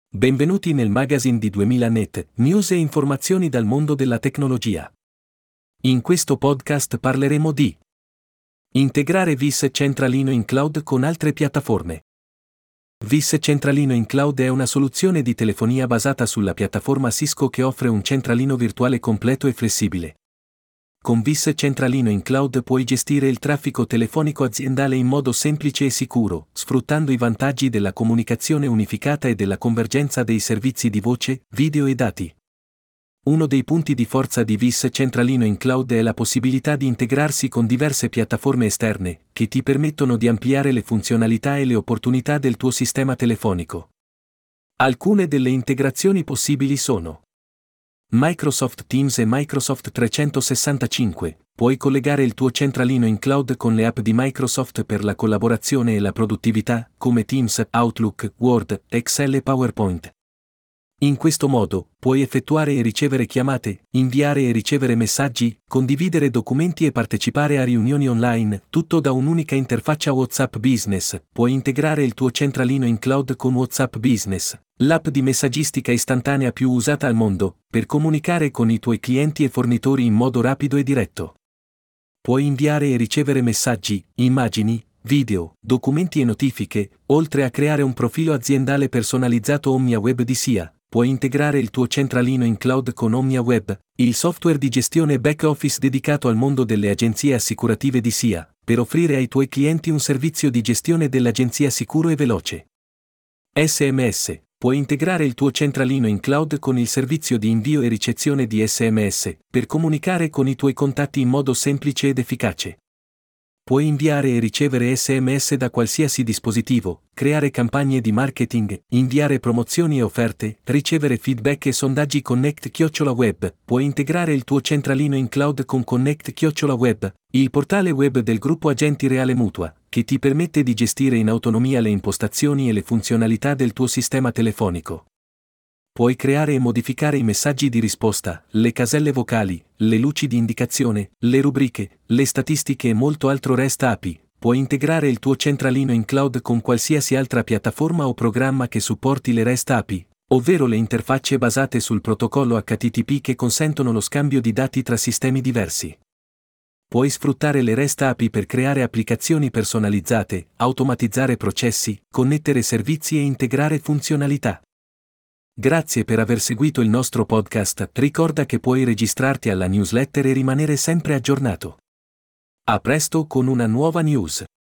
Benvenuti nel magazine di 2000net, news e informazioni dal mondo della tecnologia. In questo podcast parleremo di integrare VIS centralino in cloud con altre piattaforme. VIS centralino in cloud è una soluzione di telefonia basata sulla piattaforma Cisco che offre un centralino virtuale completo e flessibile. Con VIS centralino in cloud puoi gestire il traffico telefonico aziendale in modo semplice e sicuro, sfruttando i vantaggi della comunicazione unificata e della convergenza dei servizi di voce, video e dati. Uno dei punti di forza di VIS centralino in cloud è la possibilità di integrarsi con diverse piattaforme esterne, che ti permettono di ampliare le funzionalità e le opportunità del tuo sistema telefonico. Alcune delle integrazioni possibili sono Microsoft Teams e Microsoft 365. Puoi collegare il tuo centralino in cloud con le app di Microsoft per la collaborazione e la produttività, come Teams, Outlook, Word, Excel e PowerPoint. In questo modo, puoi effettuare e ricevere chiamate, inviare e ricevere messaggi, condividere documenti e partecipare a riunioni online, tutto da un'unica interfaccia WhatsApp Business. Puoi integrare il tuo centralino in cloud con WhatsApp Business, l'app di messaggistica istantanea più usata al mondo, per comunicare con i tuoi clienti e fornitori in modo rapido e diretto. Puoi inviare e ricevere messaggi, immagini, video, documenti e notifiche, oltre a creare un profilo aziendale personalizzato OmniaWeb di SIA. Puoi integrare il tuo centralino in cloud con OmniaWeb, il software di gestione back office dedicato al mondo delle agenzie assicurative di SIA, per offrire ai tuoi clienti un servizio di gestione dell'agenzia sicuro e veloce. SMS. Puoi integrare il tuo centralino in cloud con il servizio di invio e ricezione di SMS, per comunicare con i tuoi contatti in modo semplice ed efficace. Puoi inviare e ricevere SMS da qualsiasi dispositivo, creare campagne di marketing, inviare promozioni e offerte, ricevere feedback e sondaggi Connect-Web. Puoi integrare il tuo centralino in cloud con Connect-Web, il portale web del gruppo Agenti Reale Mutua, che ti permette di gestire in autonomia le impostazioni e le funzionalità del tuo sistema telefonico. Puoi creare e modificare i messaggi di risposta, le caselle vocali, le luci di indicazione, le rubriche, le statistiche e molto altro. REST API. Puoi integrare il tuo centralino in cloud con qualsiasi altra piattaforma o programma che supporti le REST API, ovvero le interfacce basate sul protocollo HTTP che consentono lo scambio di dati tra sistemi diversi. Puoi sfruttare le REST API per creare applicazioni personalizzate, automatizzare processi, connettere servizi e integrare funzionalità. Grazie per aver seguito il nostro podcast. Ricorda che puoi registrarti alla newsletter e rimanere sempre aggiornato. A presto con una nuova news.